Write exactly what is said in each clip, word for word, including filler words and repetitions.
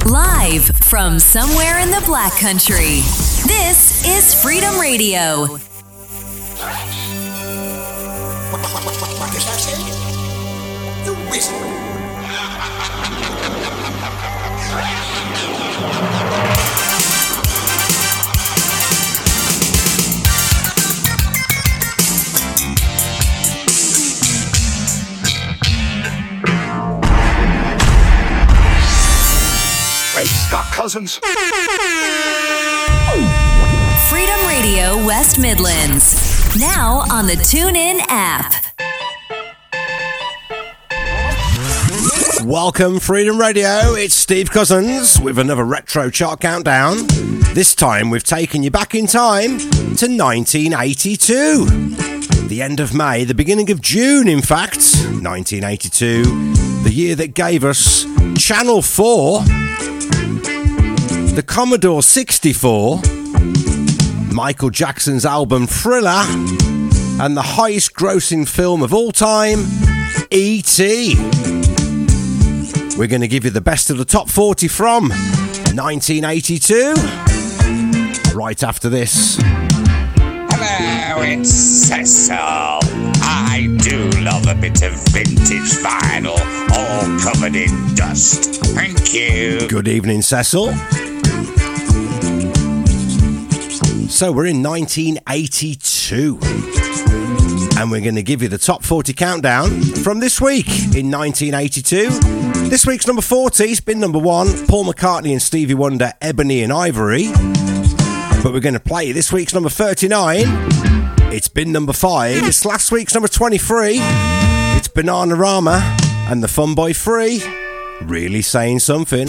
Live from somewhere in the Black Country, this is Freedom Radio. What is that saying? The whistle. Great Scott Cousins. Freedom Radio West Midlands. Now on the TuneIn app. Welcome, Freedom Radio. It's Steve Cousins with another retro chart countdown. This time we've taken you back in time to nineteen eighty-two. The end of May, the beginning of June, in fact. nineteen eighty-two, the year that gave us Channel four, the Commodore sixty-four, Michael Jackson's album Thriller, and the highest grossing film of all time, E T We're going to give you the best of the top forty from nineteen eighty-two, right after this. Hello, it's Cecil. I do love a bit of vintage vinyl, all covered in dust. Thank you. Good evening, Cecil. So we're in nineteen eighty-two, and we're going to give you the top forty countdown from this week in nineteen eighty-two. This week's number forty has been number one, Paul McCartney and Stevie Wonder, Ebony and Ivory. But we're going to play this week's number thirty-nine. It's been number five. It's last week's number twenty-three. It's Bananarama and the Fun Boy Free. Really saying something.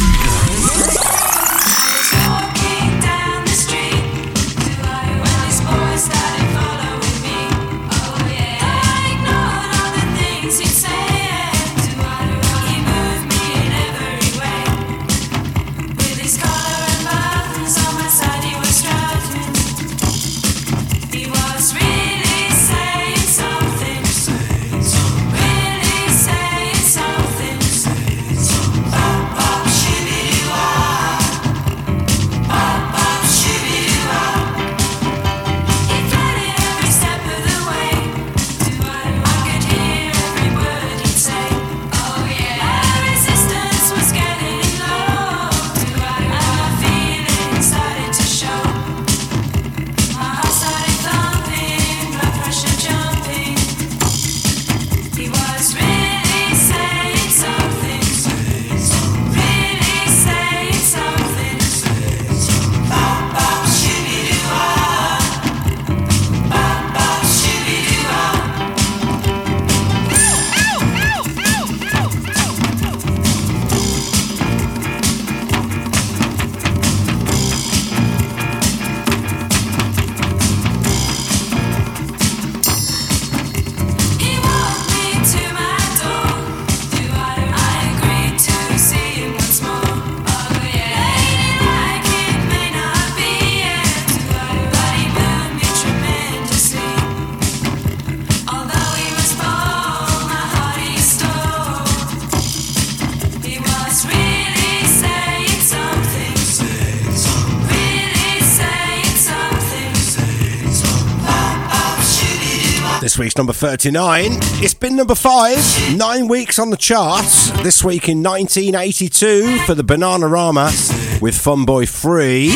This week's number thirty-nine. It's been number five, nine weeks on the charts. This week in nineteen eighty-two for the Bananarama with Fun Boy Free.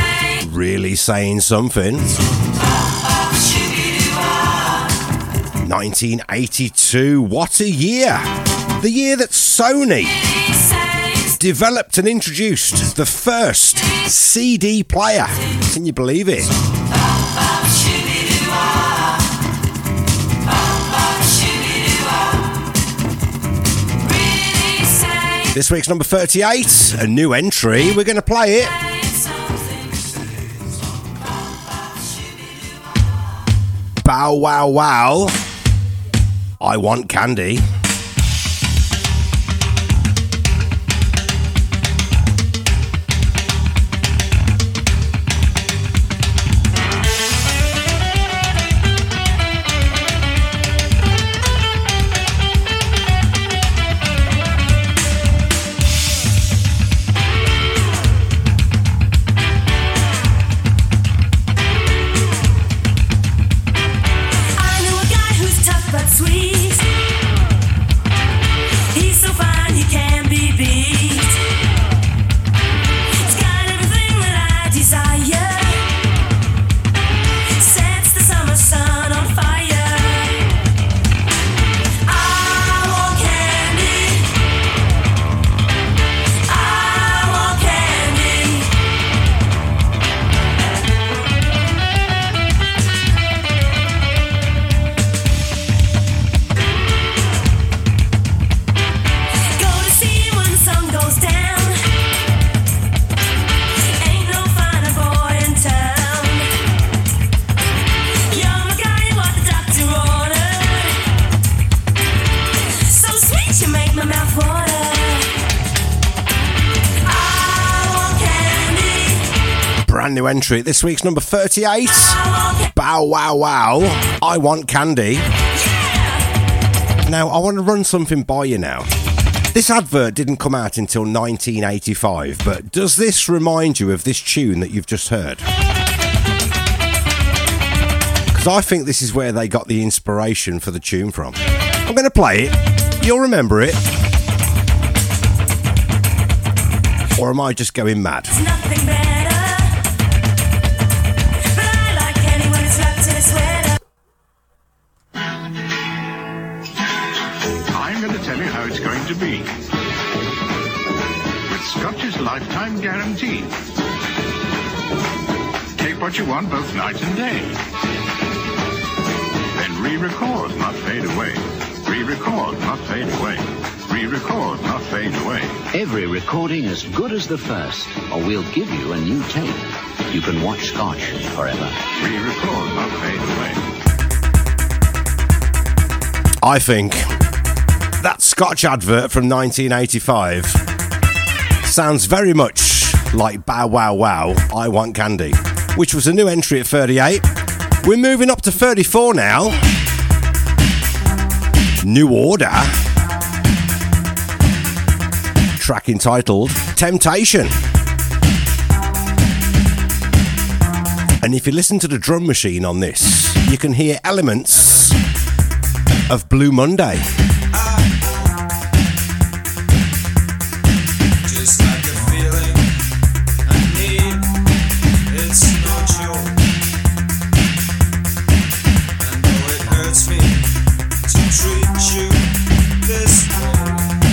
Really saying something. nineteen eighty-two, what a year. The year that Sony developed and introduced the first C D player. Can you believe it? This week's number thirty-eight, a new entry. We're going to play it. Bow Wow Wow, I Want Candy. brand new entry at this week's number thirty-eight. Bow Wow Wow, I Want Candy. Now, I want to run something by you now. This advert didn't come out until nineteen eighty-five, but does this remind you of this tune that you've just heard? Because I think this is where they got the inspiration for the tune from. I'm going to play it. You'll remember it. Or am I just going mad? It's nothing better, but I like candy when it's wrapped in a sweater. I'm going to tell you how it's going to be. With Scotch's lifetime guarantee. Take what you want both night and day. Then re-record, not fade away. Re-record, not fade away. Re-record, not fade away. Every recording as good as the first, or we'll give you a new tape. You can watch Scotch forever. Re-record, not fade away. I think that Scotch advert from nineteen eighty-five sounds very much like Bow Wow Wow, I Want Candy, which was a new entry at thirty-eight. We're moving up to thirty-four now. New Order. Track entitled Temptation. And if you listen to the drum machine on this, you can hear elements of Blue Monday. Just like a feeling I need, it's no joke. I know it hurts me to treat you this way.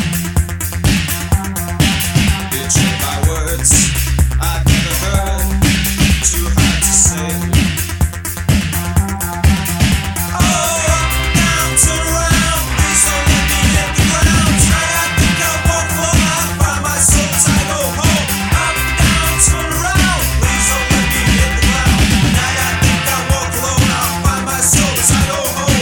Betrayed by words I've never heard, too hard to say. Oh, up, down, turn around, please don't let me hit the ground. Tonight I think I'll walk alone, I'll find my soul as I go home. Up, down, turn around, please don't let me hit the ground. Tonight I think I'll walk alone, I'll find my soul as I go home.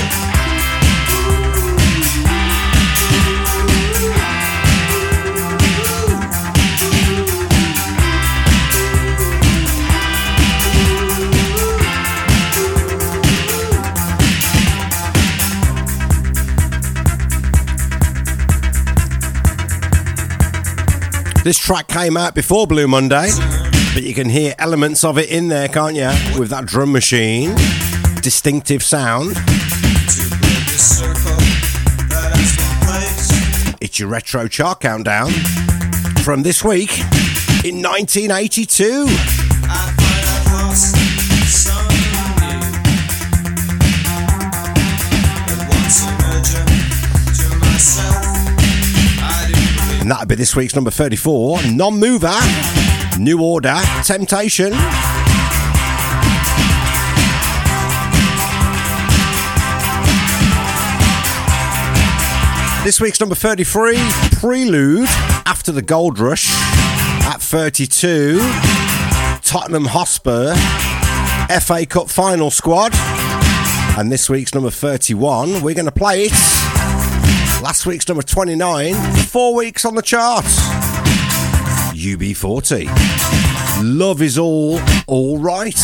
This track came out before Blue Monday, but you can hear elements of it in there, can't you? With that drum machine, distinctive sound. It's your retro chart countdown from this week in nineteen eighty-two. And that'll be this week's number thirty-four, Non-Mover, New Order, Temptation. This week's number thirty-three, Prelude, After the Gold Rush. At thirty-two, Tottenham Hotspur, F A Cup Final Squad. And this week's number thirty-one, we're going to play it. Last week's number twenty-nine, four weeks on the chart. U B forty. Love is all, all right.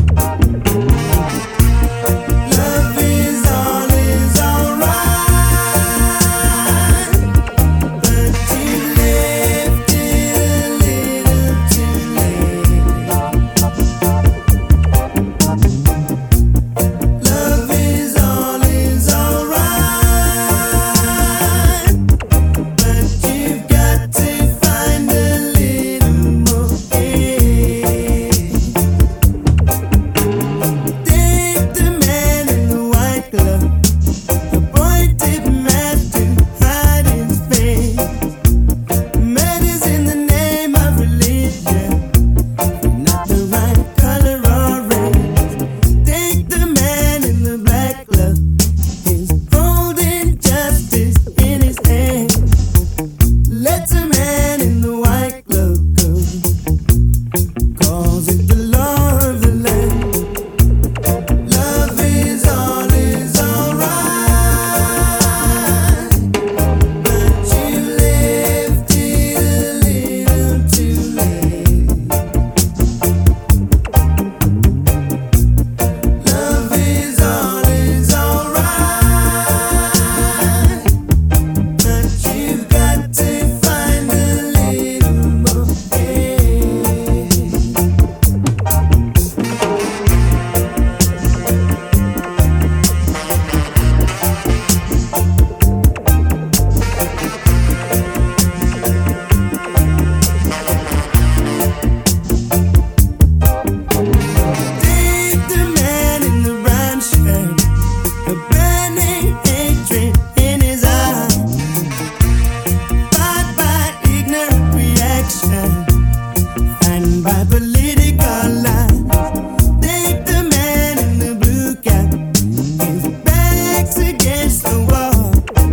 Love is all is alright. by political lines. Take the man in the blue cap, his back's against the wall.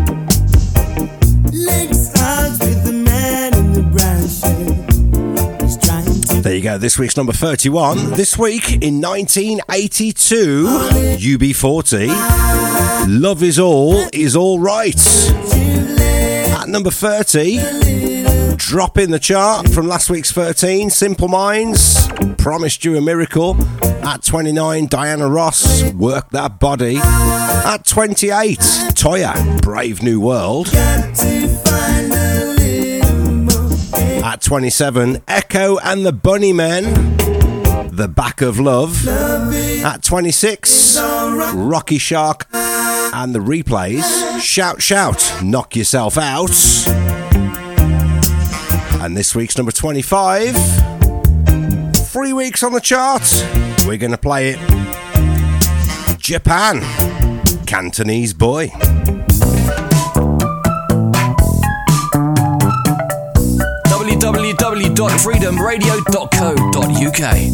Legs out with the man in the brown shirt. He's trying to. There you go, this week's number thirty-one. This week in nineteen eighty-two, U B forty, Love Is All Is All Right. At number thirty, drop in the chart from last week's thirteen, Simple Minds, Promised You a Miracle. At twenty-nine, Diana Ross, Work That Body. At twenty-eight, Toya, Brave New World. At twenty-seven, Echo and the Bunnymen, The Back of Love. At twenty-six, Rocky Shark and the Replays, Shout Shout, Knock Yourself Out. And this week's number twenty-five, three weeks on the chart, we're going to play it. Japan, Cantonese Boy. w w w dot freedom radio dot co dot u k.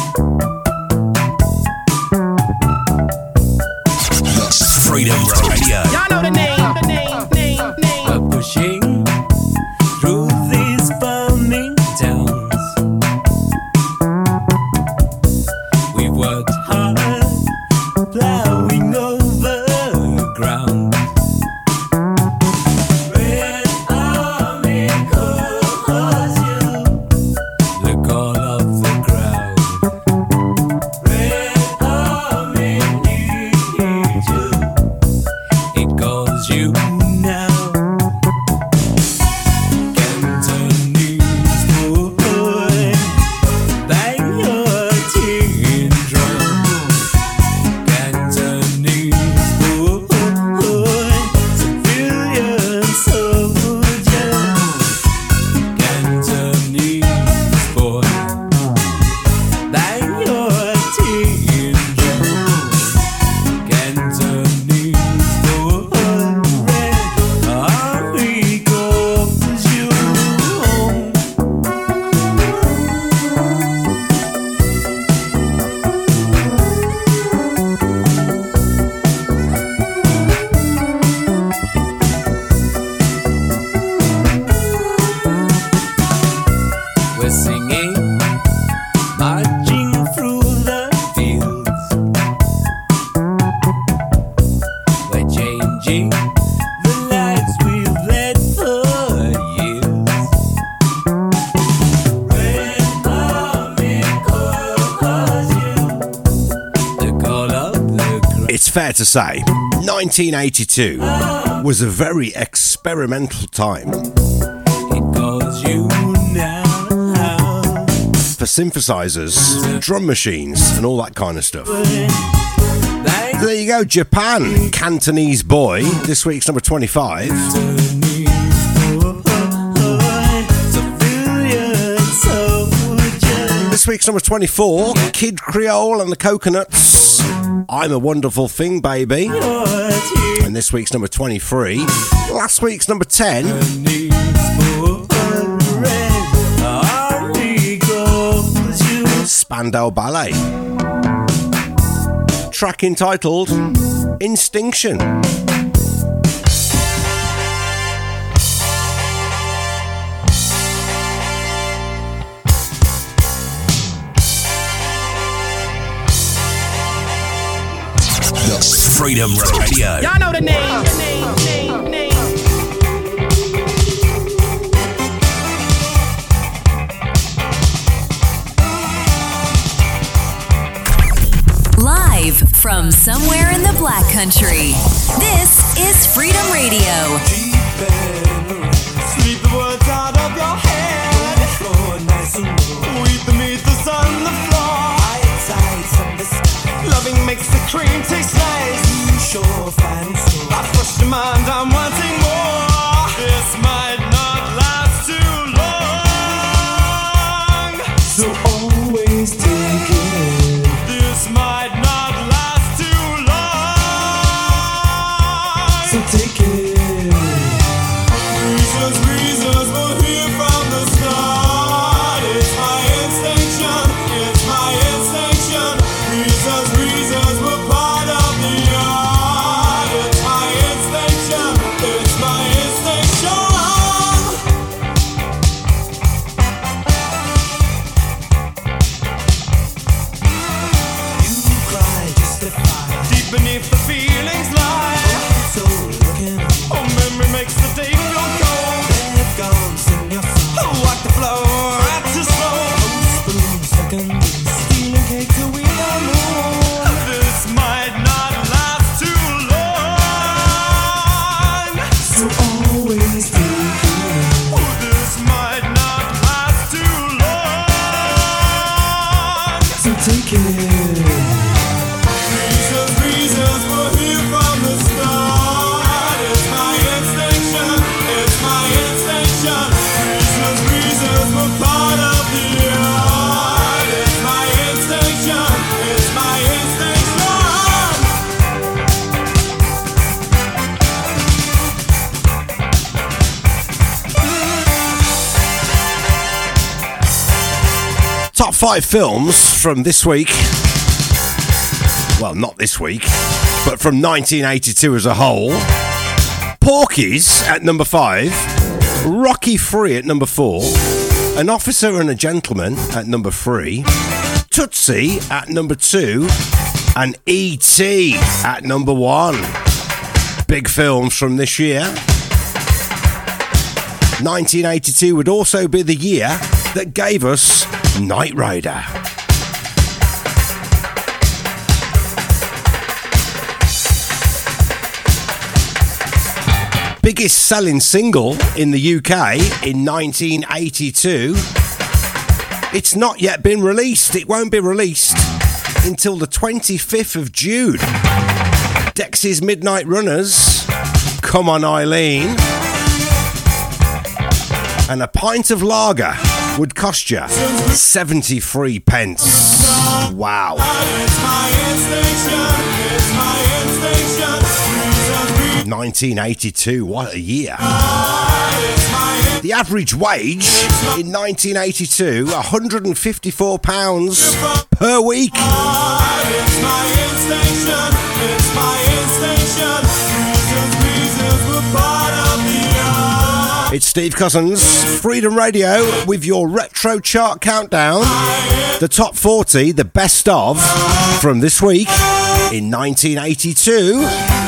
Freedom Radio. Y'all know the name, the name, name, name. We're pushing through these burning towns. We worked hard, plowing over ground. Red Army calls you, the call of the crowd. Red Army needs you. It calls you now. Cantonese boy, bang your tin drum. Cantonese boy, civilian soldier. Cantonese boy, bang your tin drum. Cantonese we're singing, marching through the fields. We're changing the lives we've led for years. Red Army calls you, the call of the crowd. It's fair to say, nineteen eighty-two was a very experimental time It calls you now. for synthesizers, drum machines, and all that kind of stuff. There you go, Japan, Cantonese Boy, this week's number twenty-five. This week's number twenty-four, Kid Creole and the Coconuts, I'm a Wonderful Thing, Baby. And this week's number twenty-three, last week's number ten, Spandau Ballet. Track entitled Instinction. Freedom Radio. Y'all know the name, the name, name, name. Live from somewhere in the Black Country, this is Freedom Radio. Sweep the words out of your head. Nice and low. Weep beneath the sun, the floor. Loving makes the cream taste nice. You sure find so. I trust your mind, I'm wanting more. This might not last too long, so always take it. This might not last too long, so take it. Reasons, reasons, we're here from the start. It's my instinct. seconds, stealing cake till we come home. This might not last too long, so always take it. Oh, this might not last too long, so take it. Reasons, reasons were here from the start. It's my instinction, it's my instinction. Reasons, reasons were part of the art. It's my instinction, it's my instinction. Top five films from this week. Well, not this week, but from nineteen eighty-two as a whole. Porky's at number five. Rocky three at number four. An Officer and a Gentleman at number three. Tootsie at number two. And E T at number one. Big films from this year. nineteen eighty-two would also be the year that gave us Knight Rider. Biggest selling single in the U K in nineteen eighty-two. It's not yet been released. It won't be released until the twenty-fifth of June. Dexys Midnight Runners, Come On Eileen. And a pint of lager would cost you seventy-three pence. Wow. nineteen eighty-two, what a year. The average wage in nineteen eighty-two, one hundred fifty-four pounds per week. It's Steve Cousins, Freedom Radio, with your Retro Chart Countdown. The top forty, the best of, from this week in nineteen eighty-two.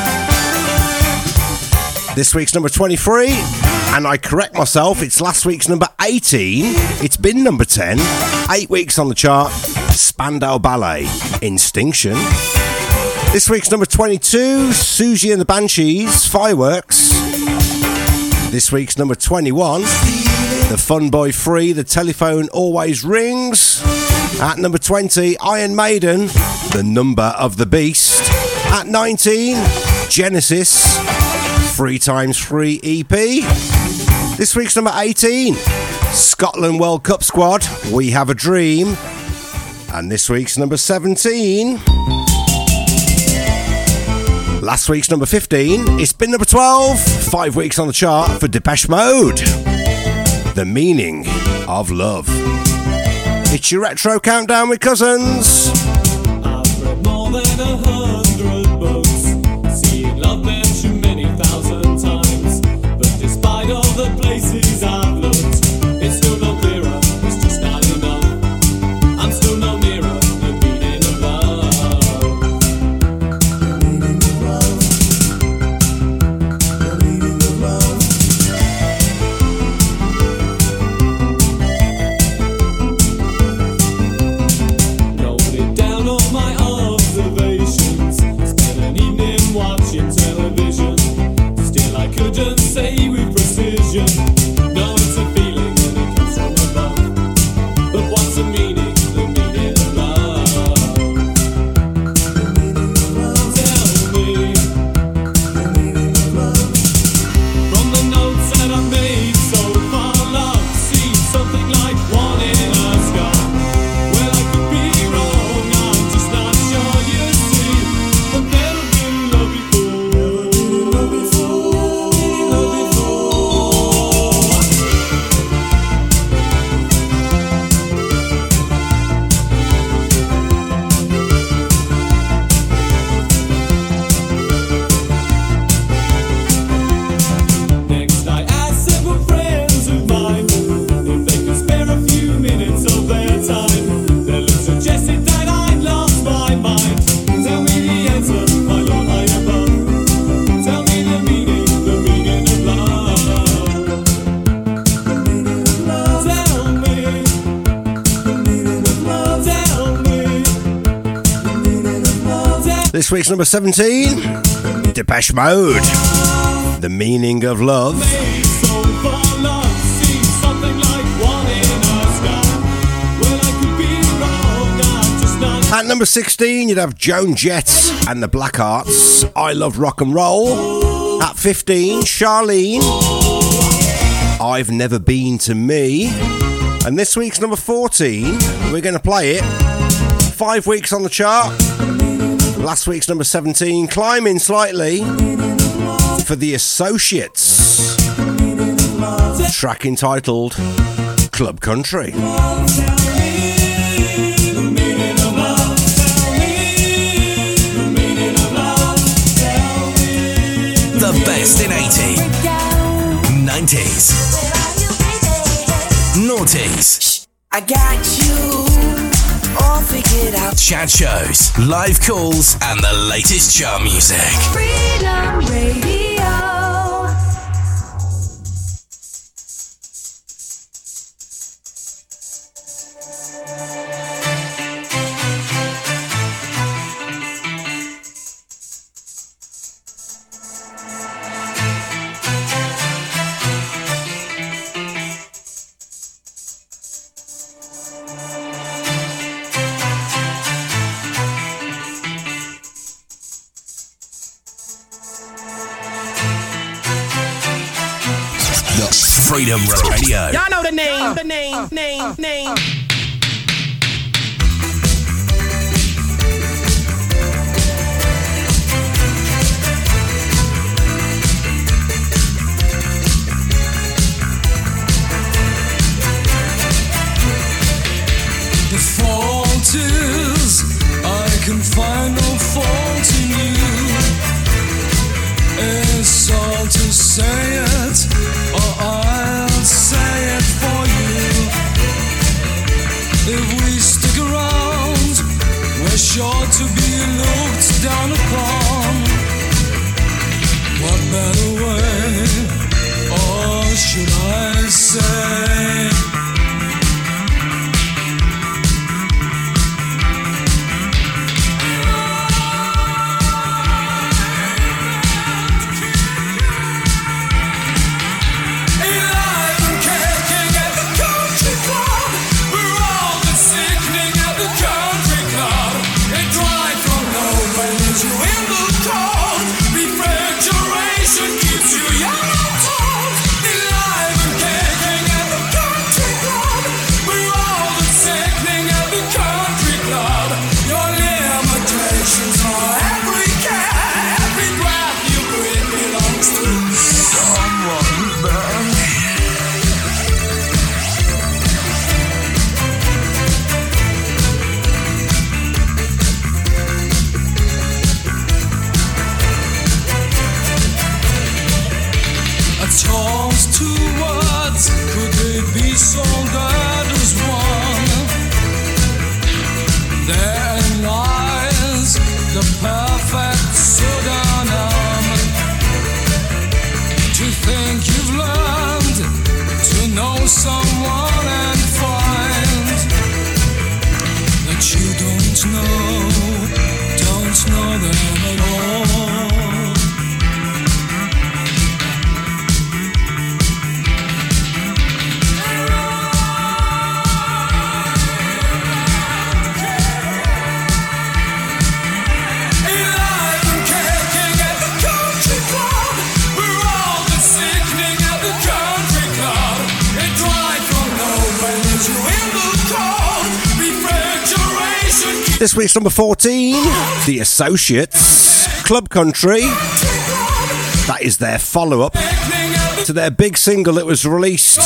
This week's number twenty-three, and I correct myself, it's last week's number eighteen. It's been number ten, eight weeks on the chart. Spandau Ballet, Instinction. This week's number twenty-two, Susie and the Banshees, Fireworks. This week's number twenty-one, The Fun Boy three, The Telephone Always Rings. At number twenty, Iron Maiden, The Number of the Beast. At nineteen, Genesis, three times three E P. This week's number eighteen, Scotland World Cup Squad, We Have a Dream. And this week's number seventeen, last week's number fifteen, it's been number twelve, five weeks on the chart for Depeche Mode, The Meaning of Love. It's your Retro Countdown with Cousins. I've read more than a hundred books, seen love mentioned many thousand times, but despite all the places I've looked, it's still not clearer, it's just not enough. I'm still no nearer the meaning of love. The meaning of love. The meaning of love. Noted down all my observations, This week's number seventeen, Depeche Mode, The Meaning of Love. At number sixteen, you'd have Joan Jett and the Blackhearts, I Love Rock and Roll. At fifteen, Charlene, I've Never Been to Me. And this week's number fourteen, we're going to play it. Five weeks on the chart. Last week's number seventeen, climbing slightly for The Associates. Track entitled Club Country. The best in eighties, nineties, noughties. I got you all figured out. Chat shows, live calls, and the latest chart music. Freedom Radio. Freedom Radio. Y'all know the name, the name, name, name. The fault is I can find no fault in you. It's all to say it, or I'll say it for you. If we stick around, we're sure to be looked down upon. What better way, or should I say? This week's number fourteen, The Associates, Club Country. That is their follow-up to their big single that was released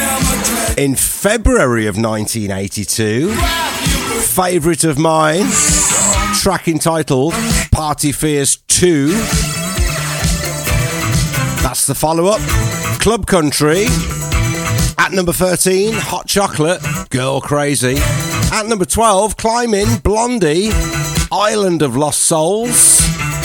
in February of nineteen eighty-two. Favourite of mine, track entitled Party Fears two. That's the follow-up, Club Country. At number thirteen, Hot Chocolate, Girl Crazy. At number twelve, Climbing, Blondie, Island of Lost Souls.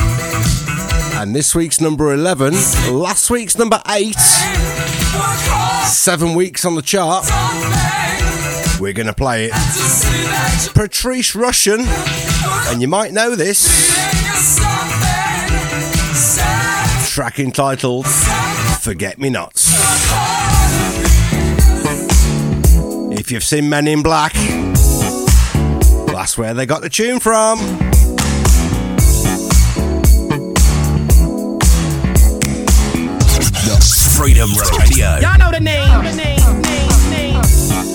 And this week's number eleven, last week's number eight, seven weeks on the chart. we're going to play it. Patrice Rushen, and you might know this. Track entitled Forget Me Nots. If you've seen Men in Black, that's where they got the tune from. Freedom Radio. Y'all know the name. The name, name, name.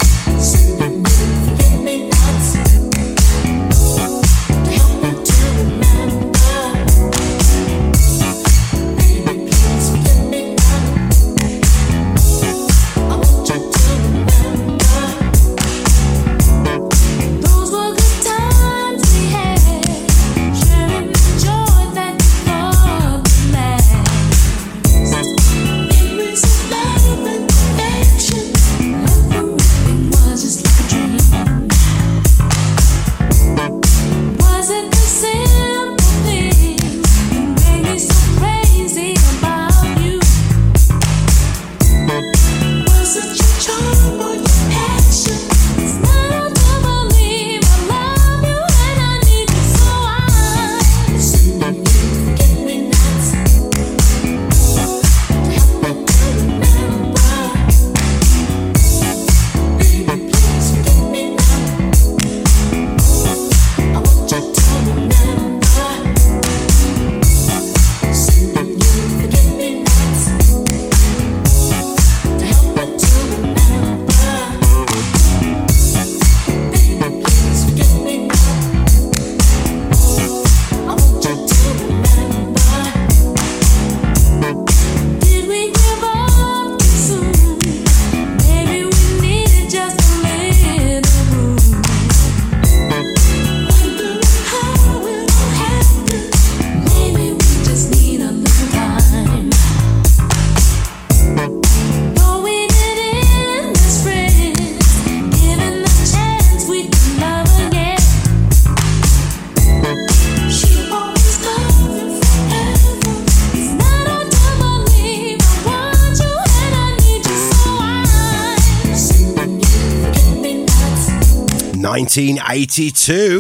nineteen eighty-two.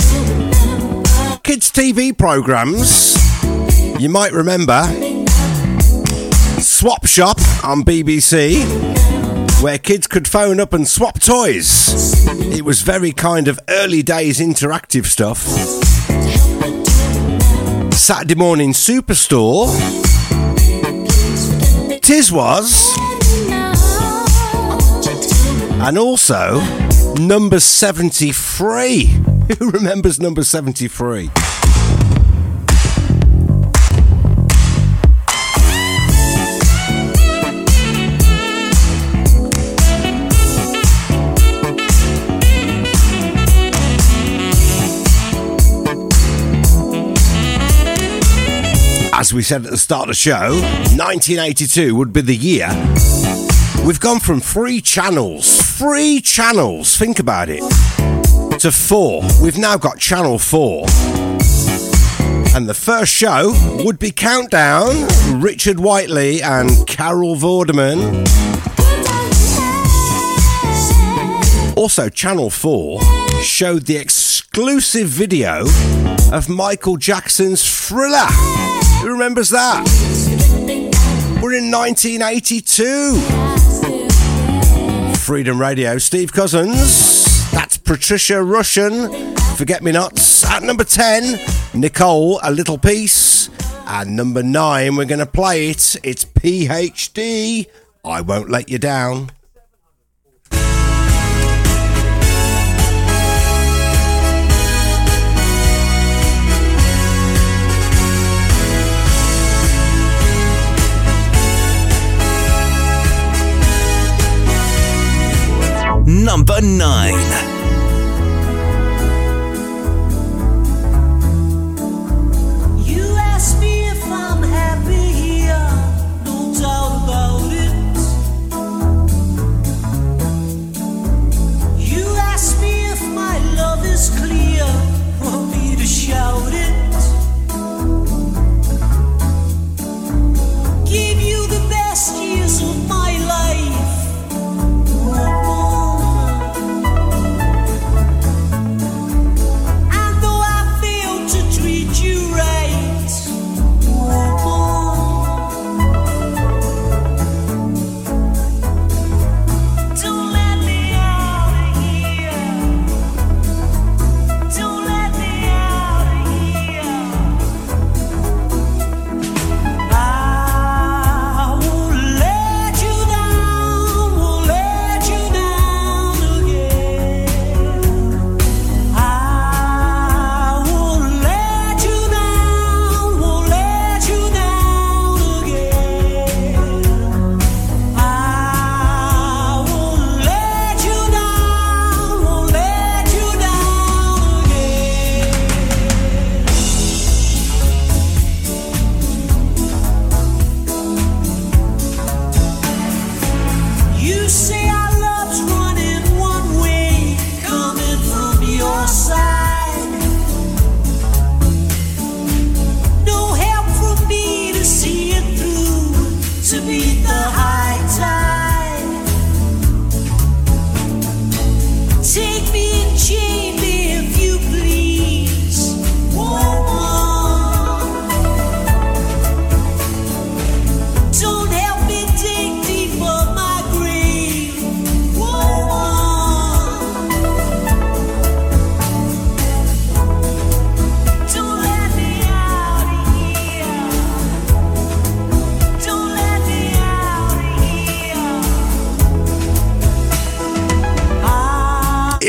Kids T V programmes. You might remember Swap Shop on B B C, where kids could phone up and swap toys. It was very kind of early days interactive stuff. Saturday Morning Superstore. Tiz was. And also Number seventy-three. Who remembers Number seventy-three? As we said at the start of the show, nineteen eighty-two would be the year. We've gone from three channels, three channels, think about it, to four. We've now got Channel four. And the first show would be Countdown, Richard Whiteley and Carol Vorderman. Also, Channel four showed the exclusive video of Michael Jackson's Thriller. Who remembers that? We're in nineteen eighty-two. Freedom Radio, Steve Cousins. That's Patricia Rushen, Forget Me Nots. At number ten, Nicole, A Little Piece. And number nine, we're going to play it. It's P H D, I Won't Let You Down. Number nine. You ask me if I'm happy here, no doubt about it. You ask me if my love is clear, want me to shout it. Give you the best years of my life.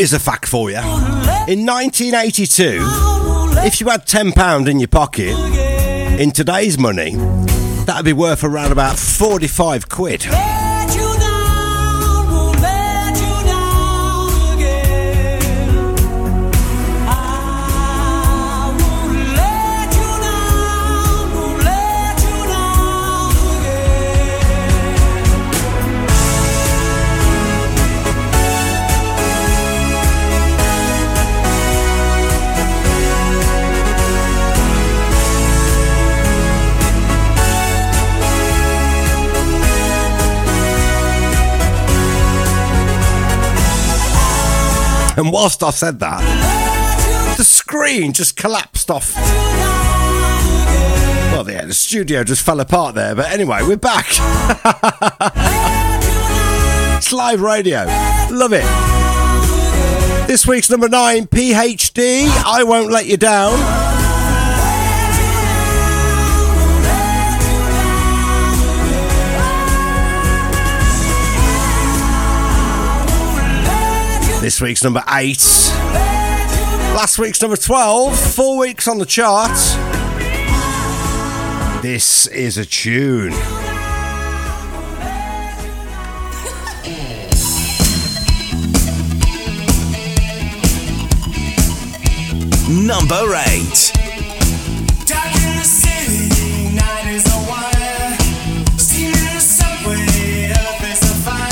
Here's a fact for you. In nineteen eighty-two, if you had ten pounds in your pocket, in today's money, that'd be worth around about forty-five quid. And whilst I said that, the screen just collapsed off. Well, yeah, the studio just fell apart there. But anyway, we're back. It's live radio. Love it. This week's number nine, P H D, I Won't Let You Down. This week's number eight. Last week's number twelve. Four weeks on the chart. This is a tune. Number eight. Dark in the city, night is a wire. Steam in the subway, earth is a fire.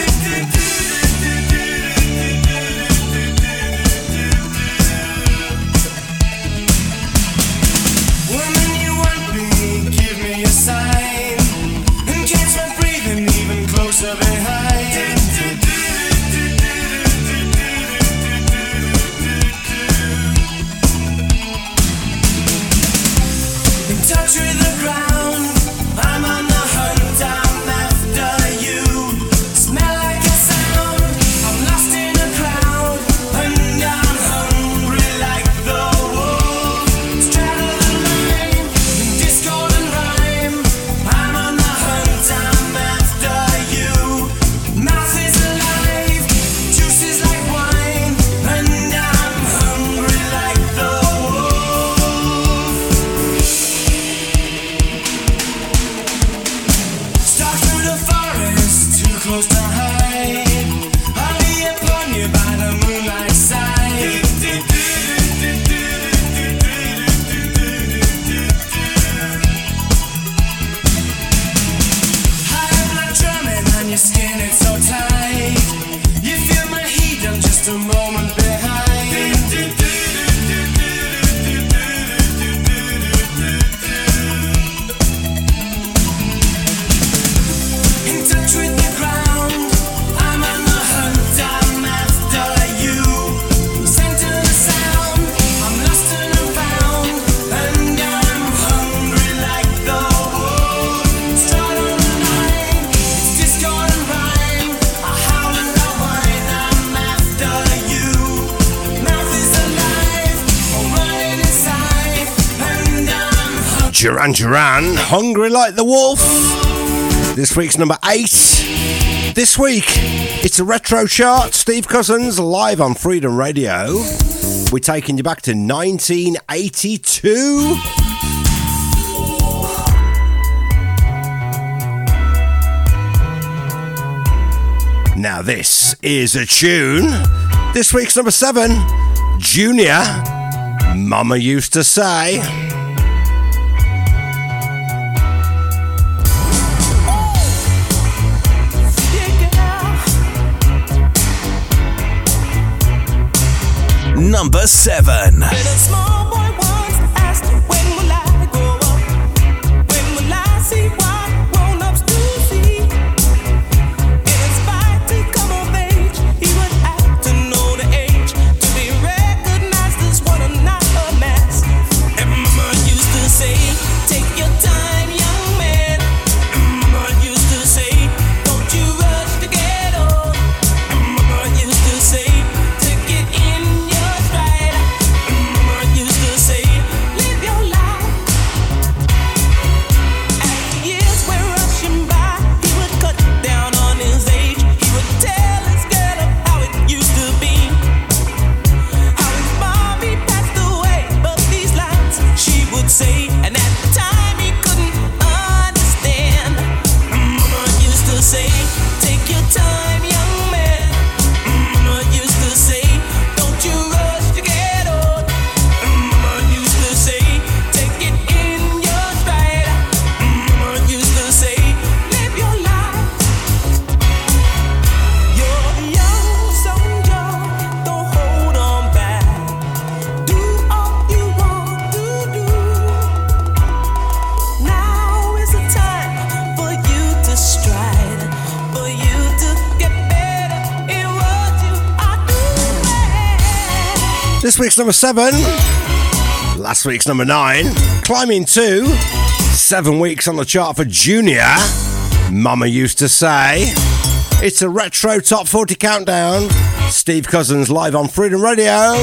Sign and catch my breathing even closer behind. In touch with the ground, I'm on the hunt, I'm after you. Smell like a sound, I'm lost in a crowd, and I'm hungry like the wolf. Straddle the line, in discord and rhyme. I'm on the hunt, I'm after you. Mouth is alive, juice is like wine, and I'm hungry like the wolf. Stalk through the forest, too close to hide. I'll be upon you by the moonlight side. High blood drumming on your skin, it's so tight. You feel my heat, I'm just a moment behind. In touch with the ground, I'm on the hunt, I'm after you. Center the sound, I'm lost and I'm found, and I'm hungry like the wolf. Straddle the line, it's discord and rhyme. I howl and I whine, I'm after you. Mouth is alive, I'm running inside, and I'm hungry. Duran Duran, Hungry Like the Wolf. This week's number eight. This week, it's a retro chart. Steve Cousins live on Freedom Radio. We're taking you back to nineteen eighty-two. Now this is a tune. This week's number seven, Junior, Mama Used to Say. Number seven. Little small boy once asked, when will I grow up? When will I see what grown-ups do see? In spite to come of age, he would have to know the age to be recognized as one and not a mass. And Mama used to say, take your time, young man. And Mama used to say, don't you rush to get old. And Mama used to say, take it in your stride. And Mama used This week's number seven. Last week's number nine. Climbing two. Seven weeks on the chart for Junior. Mama used to say. It's a retro top forty countdown. Steve Cousins live on Freedom Radio.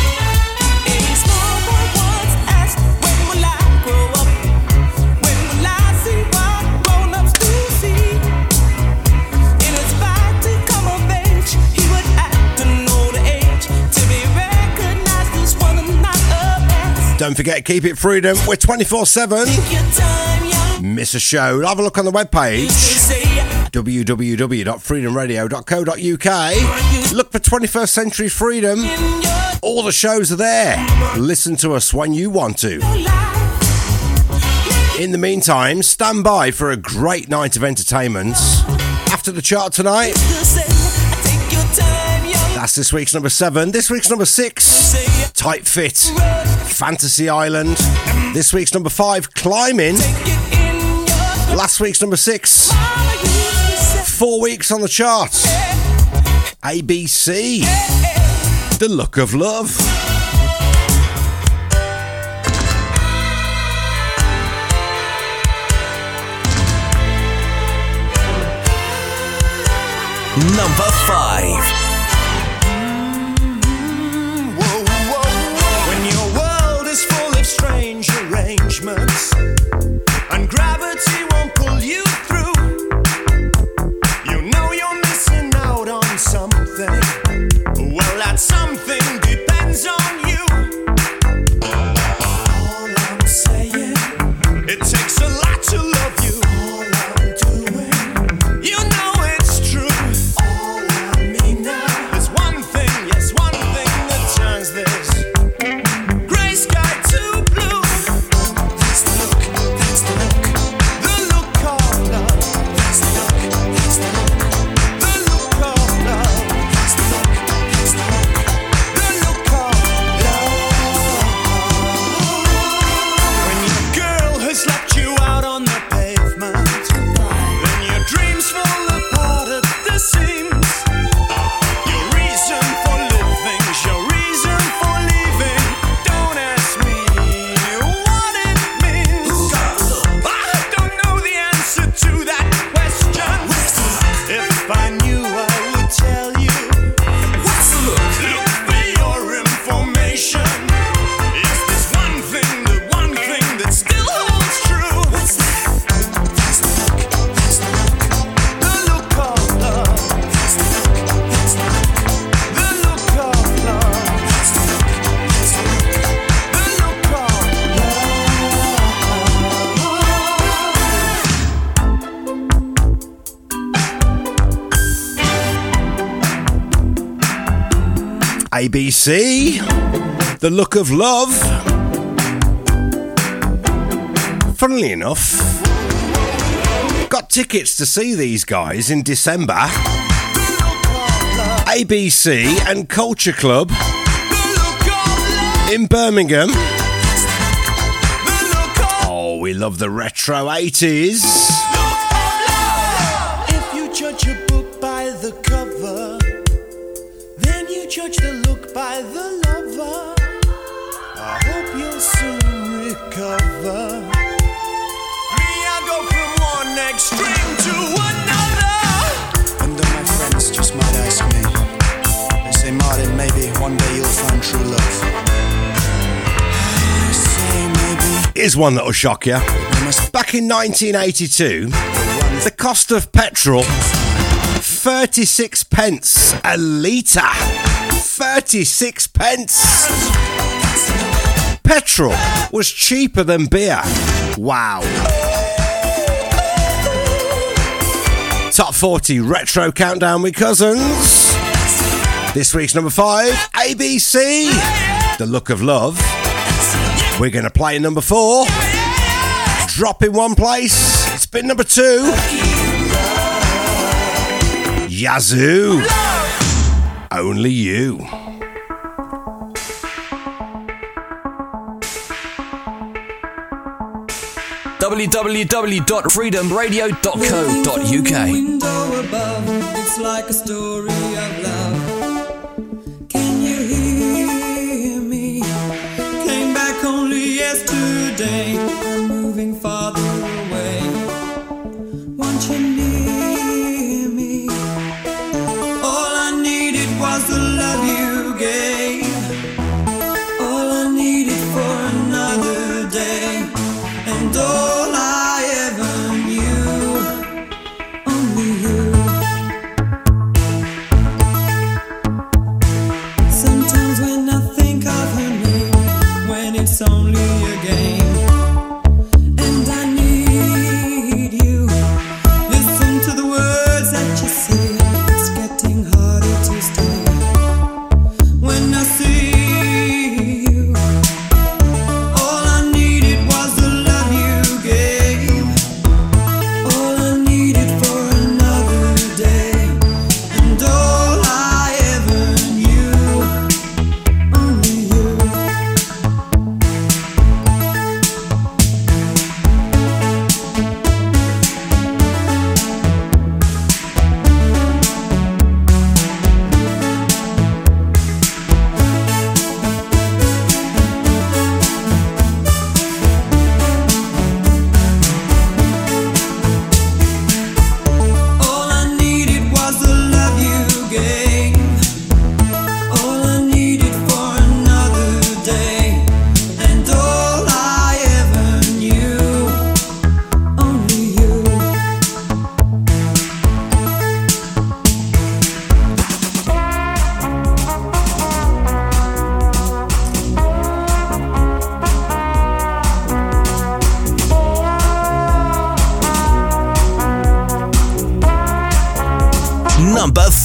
Don't forget, keep it Freedom. We're twenty-four seven. Miss a show? Have a look on the webpage. w w w dot freedom radio dot co dot u k. Look for twenty-first Century Freedom. All the shows are there. Listen to us when you want to. In the meantime, stand by for a great night of entertainment. After the chart tonight, that's this week's number seven. This week's number six, Tight Fit, Fantasy Island. This week's number five, Climbing. Last week's number six, four weeks on the chart, A B C, The Look of Love. Number five. Strange arrangements, and gravity won't pull you through. You know you're missing out on something. Well, that something depends on you. All I'm saying, it takes a lot to love you. All I'm doing, you know it's true. All I mean now is one thing, yes, one thing that turns this gray sky to blue. That's the look, that's the look, the look of love. That's the look, that's the look, the look of love. That's the look, that's the look, the look of love. When your girl has left you out on the pavement, then your dreams fall apart at the seams. Your reason for living, your reason for leaving. Don't ask me what it means. I don't know the answer to that question. If I knew, I would tell you. What's the look? Look for your information. Is this one thing, the one thing that still holds true? What's that? That's the look, that's the look, the look of love. That's the look, that's the look, the look of love. That's the look, that's the look, the look of A B C, The Look of Love. Funnily enough, got tickets to see these guys in December. A B C and Culture Club in Birmingham. Oh, we love the retro eighties. If you judge a book by the cover, then you judge the look by the lover. I hope you'll soon recover. Me, I go from one extreme to another. And then my friends just might ask me, they say, Martin, maybe one day you'll find true love. I say maybe. Here's one that'll shock you. Back in nineteen eighty-two, the cost of petrol, thirty-six pence a litre. thirty-six pence. Petrol was cheaper than beer. Wow. Top forty Retro Countdown with Cousins. This week's number five, A B C, The Look of Love. We're going to play number four. Drop in one place. It's been number two. Yazoo. Only You. w w w dot freedom radio dot co dot u k. Window above, it's like a story of love. Can you hear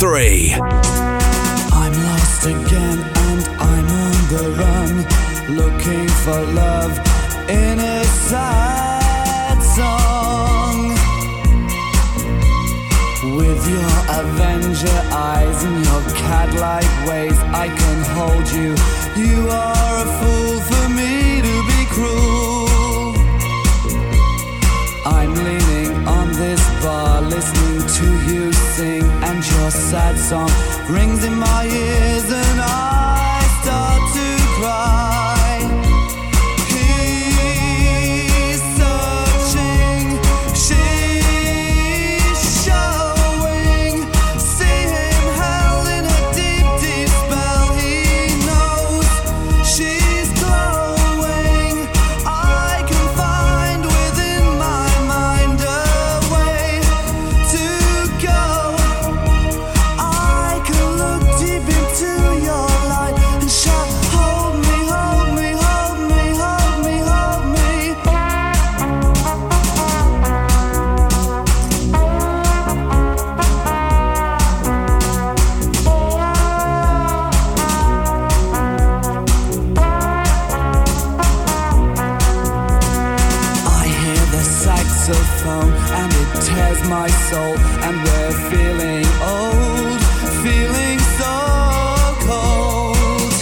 three. I'm lost again and I'm on the run, looking for love in a sad song. With your Avenger eyes and your cat-like ways, I can hold you. You are a fool for me to be cruel. I'm leaning on this bar, listening to you sing, and your sad song rings in my ears and I start to cry. He's searching, she's showing. See him held in a deep, deep spell. He knows she's glowing. I can find within my mind a way to go. I can look deep into your light and shout, hold me, hold me, hold me, hold me, hold me. I hear the saxophone and it tears my soul, and we're feeling old, feeling so cold.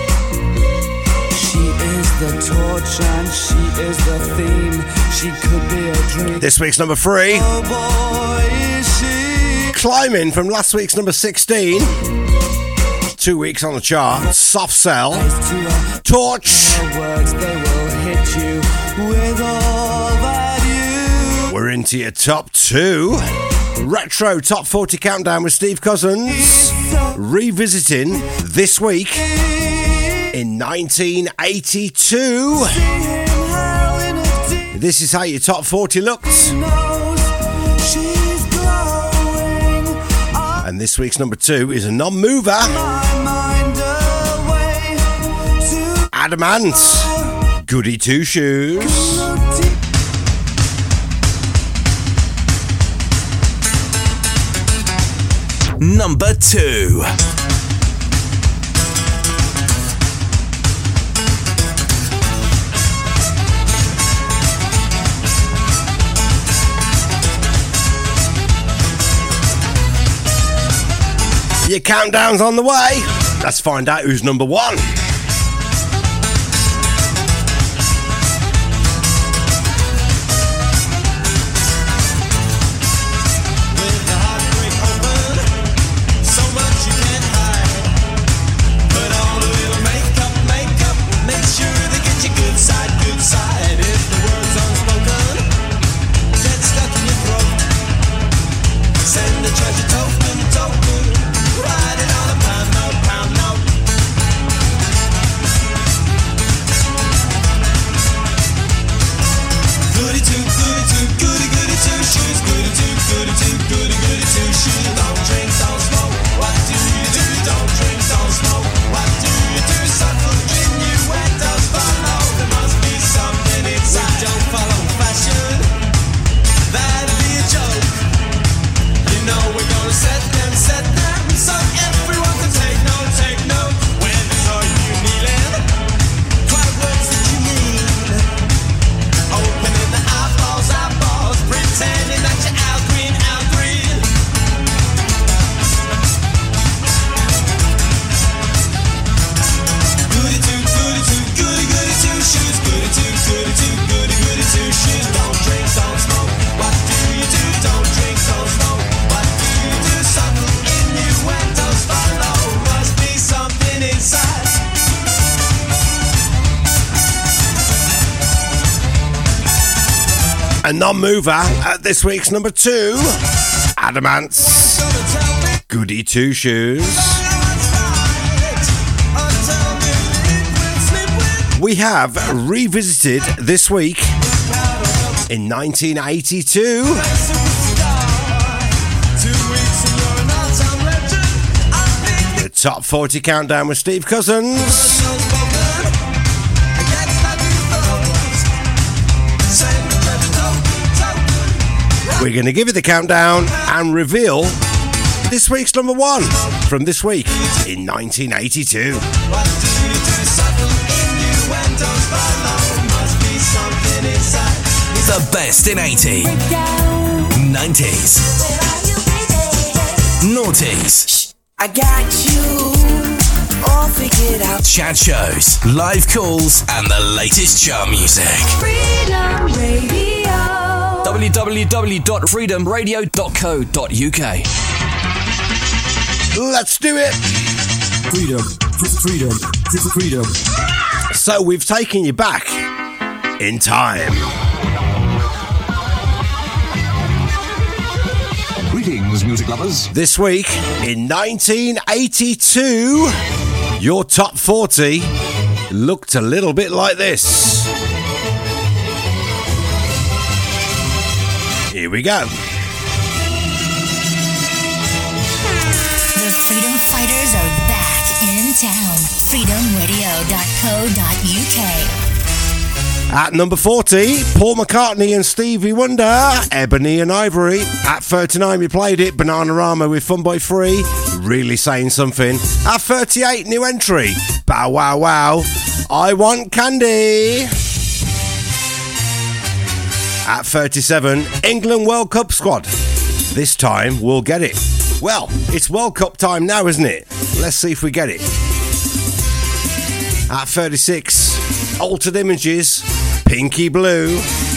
She is the torch and she is the theme. She could be a dream. This week's number three. Oh boy, is she Climbing from last week's number sixteen. Two weeks on the chart. Soft Cell. to her Torch. words, they will hit you with all that you. We're into your top two. Retro Top forty Countdown with Steve Cousins. Revisiting this week in nineteen eighty-two. This is how your top forty looked. She's glowing. I And this week's number two is a non-mover. my mind away to Adamant. Goody Two Shoes. look deep. Number two. Your countdown's on the way. Let's find out who's number one. With the heartbreak open, so much you can't hide. Put on a little makeup, makeup, make sure they get your good side, good side. If the word's unspoken, get stuck in your throat. Send a treasure token, token, write it on a pound note, pound note. Goody two, goody two, goody goody two shoes. Goody two, goody two, goody goody two shoes. Don't drink, don't smoke. What do you do? Don't drink, don't smoke. What do you do? Subtle innuendos follow. There must be something inside. We don't follow fashion. That'd be a joke. You know we're gonna set them, set them, so everyone can take note, take note. When are you kneeling? Quite words that you mean. Opening the eyeballs, eyeballs, pretending that you're Al Green, Al Green. Goody two, goody two, goody goody two shoes. Goody two, goody two, goody goody two shoes. Don't drink, don't smoke. What do you do? Don't drink, don't smoke. What do you do? Subtle innuendos follow. Must be something inside. A non-mover at this week's number two. Adamant's Gonna tell me Goody Two Shoes. what's right. Or tell me it will slip with We have revisited this week in nineteen eighty-two. superstar. Two weeks and you're an all-time legend. I think The Top forty Countdown with Steve Cousins. it's unspoken. I get stuck in those. Send the treasure token, token. We're going to give you the countdown and reveal This week's number one from this week in nineteen eighty-two. The best in eighties, nineties, noughties. I got you all figured out. Chat shows, live calls, and the latest chart music. Freedom Radio. w w w dot freedom radio dot co dot u k. Let's do it. Freedom, freedom, freedom. So we've taken you back in time. Greetings, music lovers. This week in nineteen eighty-two, your top forty looked a little bit like this. Here we go. The Freedom Fighters are back in town. freedom radio dot co dot u k. At number forty, Paul McCartney and Stevie Wonder, Ebony and Ivory. At thirty-nine, we played it, Bananarama with Fun Boy Free, Really Saying Something. At thirty-eight, new entry, Bow Wow Wow, I Want Candy. At thirty-seven, England World Cup squad. This time, we'll get it. Well, it's World Cup time now, isn't it? Let's see if we get it. At thirty-six, Altered Images, Pinky Blue.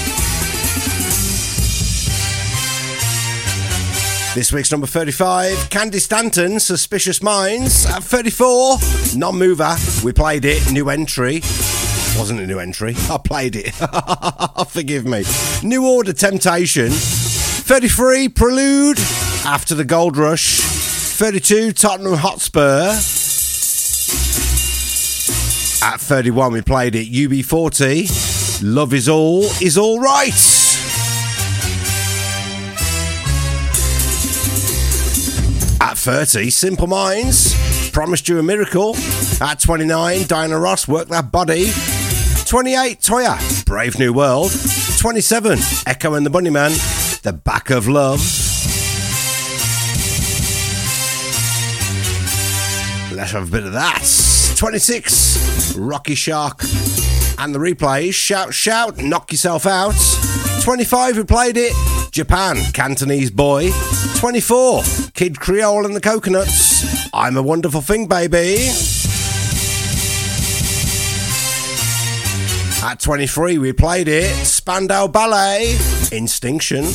This week's number thirty-five, Candy Stanton, Suspicious Minds. At thirty-four, Non-Mover, we played it, new entry. Wasn't a new entry, I played it. Forgive me. New Order, Temptation. thirty-three, Prelude, After the Gold Rush. thirty-two, Tottenham Hotspur. At thirty-one, we played it, U B forty, Love Is All Is All Right. At thirty, Simple Minds, Promised You a Miracle. At twenty-nine, Diana Ross, Work That Body. twenty-eight, Toya, Brave New World. twenty-seven, Echo and the Bunnymen, The Back of Love. Let's have a bit of that. twenty-six, Rocky Shark and the Replays, Shout Shout, Knock Yourself Out. twenty-five, we played it, Japan, Cantonese Boy. twenty-four, Kid Creole and the Coconuts, I'm a Wonderful Thing, Baby. At twenty-three, we played it, Spandau Ballet, Instinction.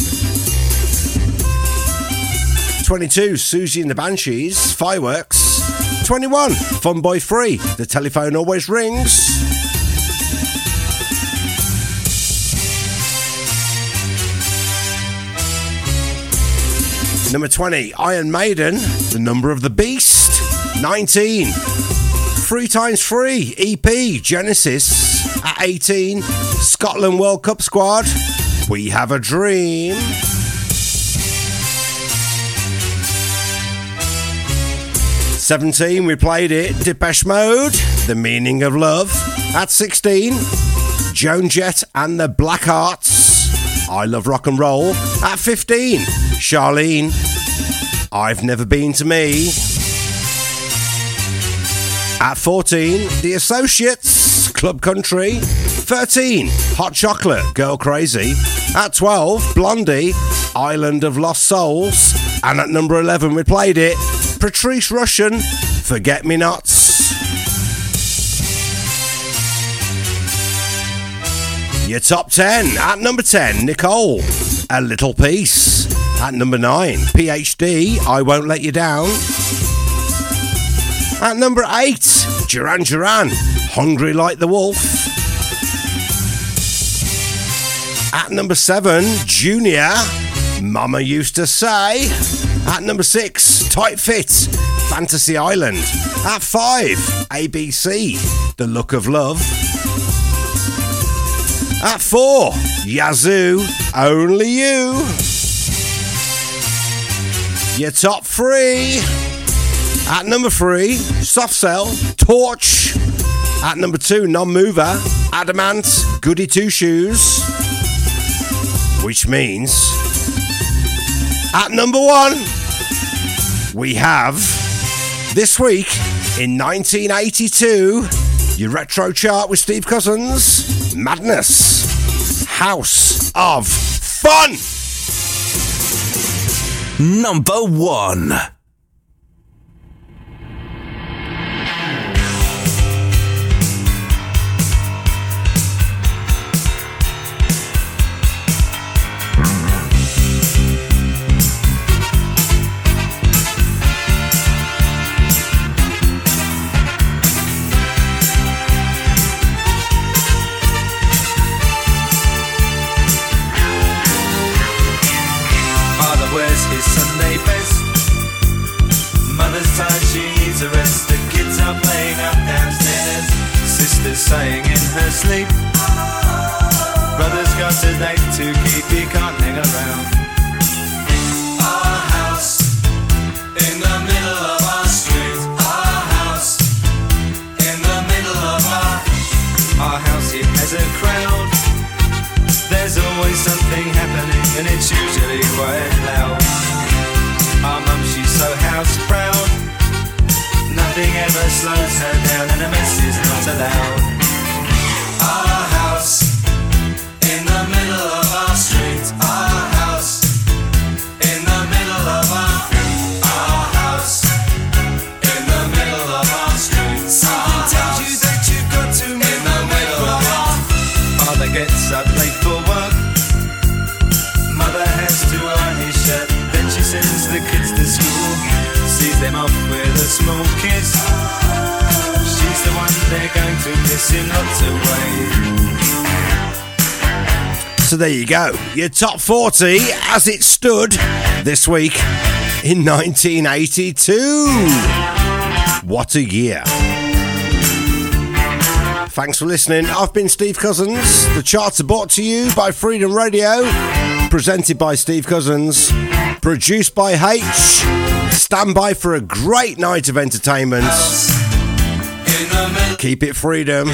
twenty-two, Susie and the Banshees, Fireworks. twenty-one, Fun Boy Free, The Telephone Always Rings. Number twenty, Iron Maiden, The Number of the Beast. nineteen, Three Times Three, E P, Genesis. At eighteen, Scotland World Cup squad, We Have a Dream. seventeen, we played it, Depeche Mode, The Meaning of Love. At sixteen, Joan Jett and the Blackhearts, I Love Rock and Roll. At fifteen, Charlene, I've Never Been to Me. At fourteen, The Associates, Club Country. thirteen, Hot Chocolate, Girl Crazy. At twelve, Blondie, Island of Lost Souls. And at number eleven, we played it, Patrice Rushen, Forget Me Nots. Your top ten. At number ten, Nicole, A Little Piece. At number nine, P H D, I Won't Let You Down. At number eight, Duran Duran, Hungry Like the Wolf. At number seven, Junior, Mama Used to Say. At number six, Tight Fit, Fantasy Island. At five, A B C, The Look of Love. At four, Yazoo, Only You. Your top three. At number three, Soft Cell, Torch. At number two, Non-Mover, Adamant, Goody Two Shoes. Which means, at number one, we have this week in nineteen eighty-two, your retro chart with Steve Cousins, Madness, House of Fun. Number one. His Sunday best. Mother's tired, she needs a rest. The kids are playing up downstairs. Sister's sighing in her sleep. Brother's got a date to keep, he can't hang around. Our house in the middle of our street. Our house in the middle of our Our house, it has a crowd. There's always something happening and it's usually quite loud. Our mum, she's so house proud. Nothing ever slows her down and a mess is not allowed. Our house in the middle of our street. Our house in the middle of our Our house in the middle of our street. Something tells you that you've got to in the middle of our Father gets up late for work. Mother has to iron his shirt. Then she sends the kids to school, sees them off with a small kiss. She's the one they're going to miss in lots of ways. So there you go, your top forty as it stood this week in nineteen eighty-two. What a year. Thanks for listening. I've been Steve Cousins. The charts are brought to you by Freedom Radio, presented by Steve Cousins, produced by H. Stand by for a great night of entertainment. Keep it Freedom.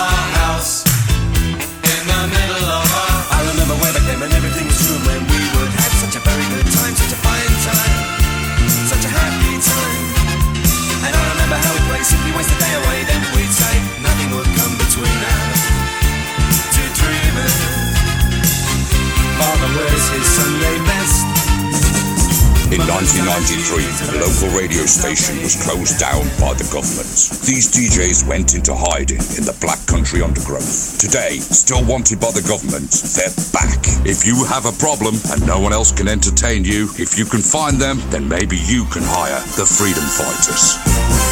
I remember when I came and everything was true, when we would have such a very good time, such a fine time, such a happy time. And I remember how we played, simply waste the day away, then we'd say nothing would come between us. Two dreamers. Father wears his Sunday best. In nineteen ninety-three, the local radio station was closed down by the government. These D Js went into hiding in the Black Country undergrowth. Today, still wanted by the government, they're back. If you have a problem and no one else can entertain you, if you can find them, then maybe you can hire the Freedom Fighters.